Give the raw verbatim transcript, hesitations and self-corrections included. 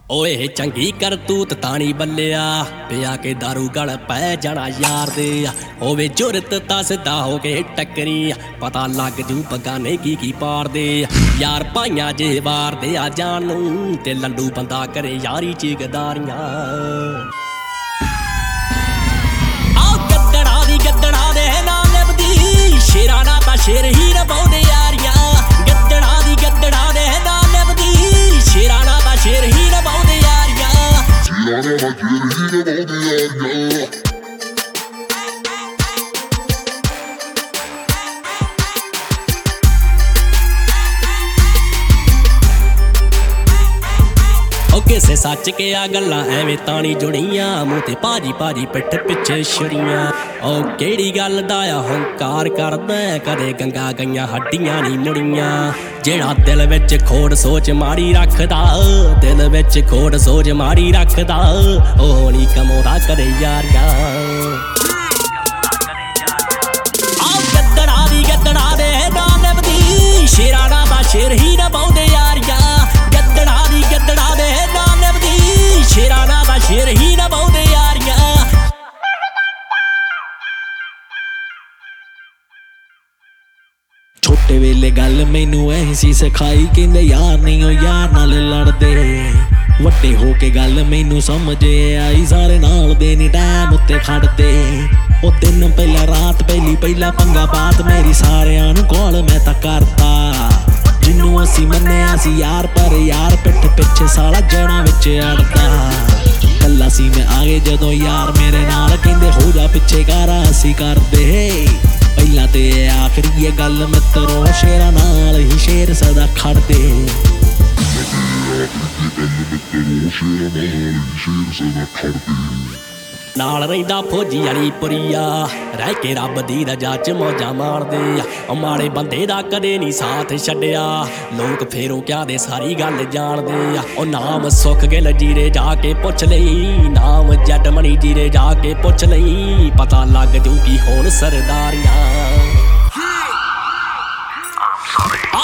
ਓਏ ਚੰਗੀ ਕਰਤੂਤ ਤਾਣੀ ਬੱਲਿਆ ਪਿਆ ਕੇ ਦਾਰੂ ਗਲ ਪੈ ਜਾਣਾ ਯਾਰ ਦੇ ਹੋਵੇ ਜੁਰਤ ਤਾਂ ਸਿੱਧਾ ਹੋ ਕੇ ਟੱਕਰੀ ਪਤਾ ਲੱਗ ਜੂ ਬਗਾਨੇ ਕੀ ਕੀ ਪਾੜਦੇ ਯਾਰ ਭਾਈਆਂ ਜੇ ਵਾਰਦੇ ਆ ਜਾਨ ਨੂੰ ਤੇ ਲੰਡੂ ਬੰਦਾ ਕਰੇ ਯਾਰੀ ਚ ਗਦਾਰੀਆਂ ਆ ਗੱਦੜਾ ਦੀ ਗੱਦੜਾ ਦੇ ਨਾਲ ਲੱਭਦੀ ਸ਼ੇਰਾਂ ਨਾਲ ਤਾਂ ਸ਼ੇਰ ਹੀ ਰਵਾਉਂਦੇ ਯਾਰੀਆਂ ਗੱਦੜਾ ਦੀ ਗੱਦੜਾ ਦੇ ਨਾਲ ਲੱਭਦੀ ਸ਼ੇਰਾਂ ਨਾਲ ਤਾਂ ਸ਼ੇਰ ਹੀ ਰਵਾਉਂਦੇ ਯਾਰੀਆਂ ਸ਼ੇਰਾਂ ਨਾਲ ਤਾਂ ਸ਼ੇਰ ਹੀ ਰਵਾਉਂਦੇ ਯਾਰੀਆਂ ਕਿਸੇ ਸੱਚ ਕੇ ਆ ਗੱਲਾਂ ਐਵੇਂ ਤਾਣੀ ਜੁੜੀਆਂ ਮੂੰਹ ਤੇ ਭਾਜੀ ਭਾਜੀ ਪਿੱਠ ਪਿੱਛੇ ਛੁਰੀਆਂ ਉਹ ਕਿਹੜੀ ਗੱਲ ਦਾ ਆ ਹੰਕਾਰ ਕਰਦਾ ਕਦੇ ਗੰਗਾ ਗਈਆਂ ਹੱਡੀਆਂ ਨਹੀਂ ਮੁੜੀਆਂ ਜਿਹੜਾ ਦਿਲ ਵਿੱਚ ਖੋੜ ਸੋਚ ਮਾੜੀ ਰੱਖਦਾ ਦਿਲ ਵਿੱਚ ਖੋੜ ਸੋਚ ਮਾੜੀ ਰੱਖਦਾ ਉਹ ਨਹੀਂ ਕਮਾਉਂਦਾ ਕਦੇ ਯਾਰੀਆਂ ਆ ਗੱਦੜਾ ਦੀ ਗੱਦੜਾ ਦੇ ਨਾਲ ਲੱਭਦੀ ਸ਼ੇਰਾਂ ਨਾਲ ਤਾਂ ਸ਼ੇਰ ਹੀ ਰਵਾਉਂਦੇ ਯਾਰੀਆਂ ਗੱਦੜਾ ਦੀ ਗੱਦੜਾ ਦੇ ਨਾਲ ਲੱਭਦੀ ਸ਼ੇਰਾਂ ਨਾਲ ਤਾਂ ਸ਼ੇਰ ਹੀ ਰਵਾਉਂਦੇ ਯਾਰੀਆਂ ਛੋਟੇ ਵੇਲੇ ਗੱਲ ਮੈਨੂੰ ਐ ਸੀ ਸਿਖਾਈ ਕਹਿੰਦੇ ਯਾਰ ਨਹੀਂ ਉਹ ਯਾਰ ਨਾਲ ਲੜਦੇ ਵੱਡੇ ਹੋ ਕੇ ਗੱਲ ਮੈਨੂੰ ਸਮਝ ਆਈ ਸਾਰੇ ਨਾਲ ਦੇ ਨੀ ਟਾਈਮ ਉੱਤੇ ਖੜਦੇ ਉਹ ਦਿਨ ਪਹਿਲਾਂ ਰਾਤ ਪਹਿਲੀ ਪਹਿਲਾ ਪੰਗਾ ਬਾਤ ਮੇਰੀ ਸਾਰਿਆਂ ਨੂੰ ਕੋਲ ਮੈਂ ਤਾਂ ਕਰਤਾ ਜਿਹਨੂੰ ਅਸੀਂ ਮੰਨਿਆ ਸੀ ਯਾਰ ਪਰ ਯਾਰ ਪਿੱਠ ਪਿੱਛੇ ਸਾਲਾ ਜੜਾਂ ਵਿੱਚ ਅੜਦਾ ਕੱਲਾ ਸੀ ਮੈਂ ਆ ਗਏ ਜਦੋਂ ਯਾਰ ਮੇਰੇ ਨਾਲ ਕਹਿੰਦੇ ਹੋ ਜਾ ਪਿੱਛੇ ਕਰ ਅਸੀਂ ਕਰਦੇ ਪਹਿਲਾਂ ਤੇ ਆਖਰੀ ਇਹ ਗੱਲ ਮਿੱਤਰੋ ਸ਼ੇਰਾਂ ਨਾਲ ਹੀ ਸ਼ੇਰ ਸਦਾ ਖੜਦੇ ਨਾਲ ਰਹਿੰਦਾ ਫੌਜੀ ਵਾਲੀ ਪੁਰੀਆ ਰਹਿ ਕੇ ਰੱਬ ਦੀ ਰਜਾ ਚ ਮੌਜਾਂ ਮਾਰਦੇ ਉਹ ਮਾੜੇ ਬੰਦੇ ਦਾ ਕਦੇ ਨਹੀਂ ਸਾਥ ਛੱਡਿਆ ਲੋਕ ਫੇਰੋਂ ਕਿਆ ਦੇ ਸਾਰੀ ਗੱਲ ਜਾਣਦੇ ਆ ਉਹ ਨਾਮ ਸੁੱਖ ਗਿੱਲ ਜੀਰੇ ਜਾ ਕੇ ਪੁੱਛ ਲਈ ਨਾਮ ਜੱਟ ਮਣੀ ਜੀਰੇ ਜਾ ਕੇ ਪੁੱਛ ਲਈ ਪਤਾ ਲੱਗ ਜੂ ਕੀ ਹੋਣ ਸਰਦਾਰੀਆਂ